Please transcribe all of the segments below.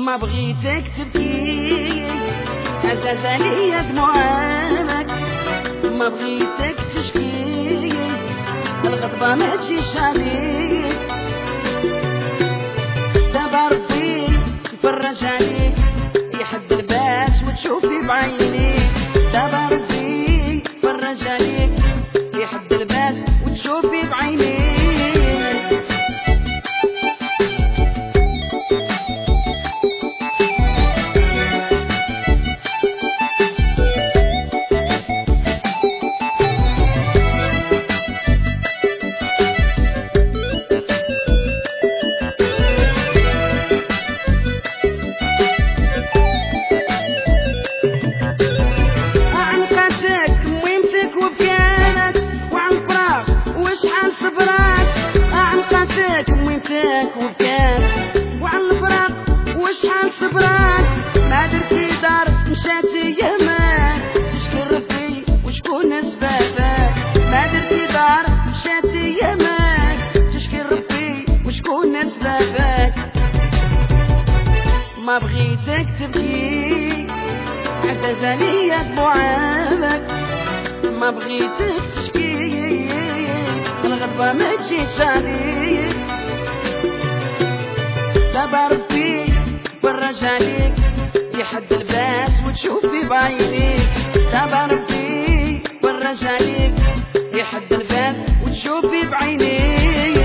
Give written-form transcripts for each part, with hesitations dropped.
ما بغيتك تبكي عزاز عليا دموعك، ما بغيتك تشكي الغضبة ما تجيش عليك. دابا ربي يفرج عليك يحد الباس وتشوفي بعينيك. دابا ربي يفرج عليك يحد الباس وتشوفي بعينيك. وبكات وعلى الفراق وشحال صبرات، ما درتي دار مشاتي يماك تشكي ربي وشكون اسبابك. ما درتي دار مشاتي يماك تشكي ربي وشكون اسبابك. ما بغيتك تبكي عزاز عليا دموعك، ما بغيتك تشكي الغضبة ما تجيش عليك. دابا ربي فرج عليك يحد الباس وتشوفي بعينيك. دابا ربي فرج عليك يحد الباس وتشوفي بعينيك.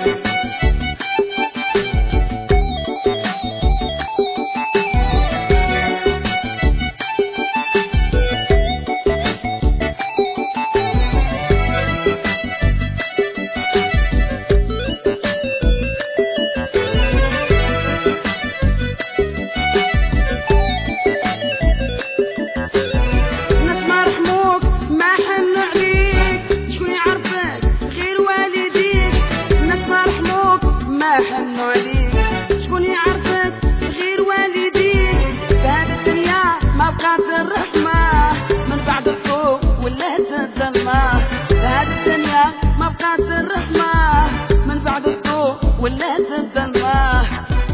حنوا عليك شكون يعرفك غير والديك. بهذه الدنيا ما بقات الرحمة من بعد الضوء ولات الظلمة. بهذه الدنيا ما بقات الرحمة من بعد الضوء ولات الظلمة.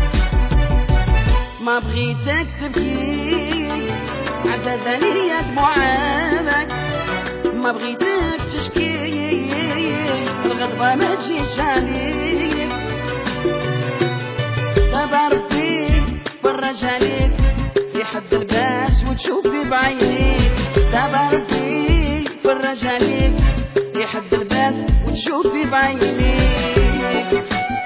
ما بغيتك تبكي عزاز عليا دموعك، ما بغيتك تشكي الغضبة ما تجيش عليك. دابا ربي فرج عليك يحد الباس وتشوفي بعينيك. دابا ربي فرج عليك يحد الباس وتشوفي بعينيك.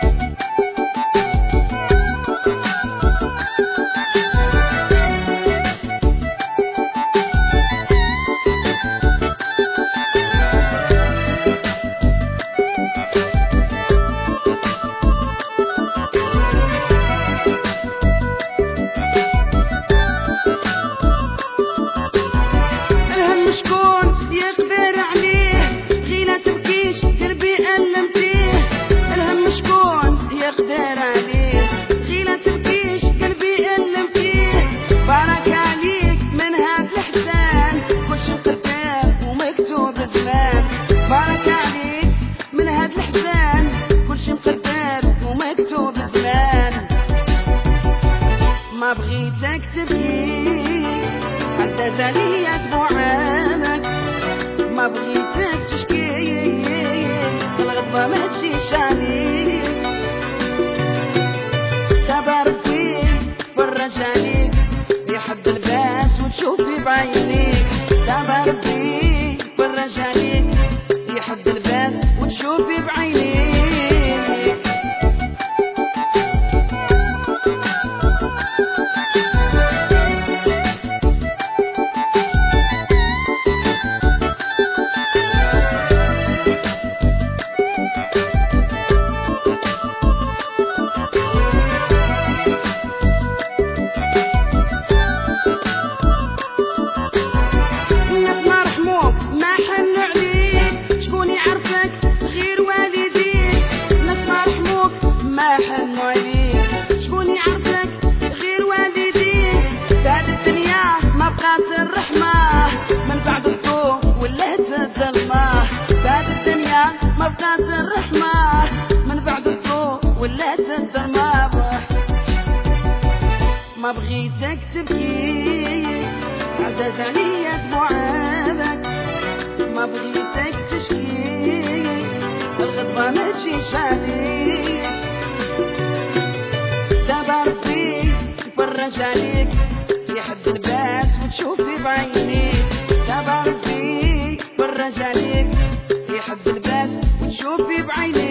بارك عليك من هاد الحزان كلشي مقدر ومكتوب زمان. ما بغيتك تبكي عزاز عليا دموعك، ما بغيتك تشكي الغضبة ما تجيش عليك. دابا ربي فرج عليك يحد الباس وتشوفي بعينيك. دابا ربي فرج عليك يحد الباس وتشوفي بعينيك. الرحمة من بعد الضوء ولات الظلمة. بعد الدنيا ما بقات الرحمة من بعد الضوء ولات الظلمة. بغيتك تبكي عزاز عليا دموعك ما بغيتك تشكي الغضبة ما تجيش عليك دابا ربي يفرج عليك يحب الباس وتشوفي بعينيك دابا ربي يفرج عليك يحب الباس وتشوفي بعينيك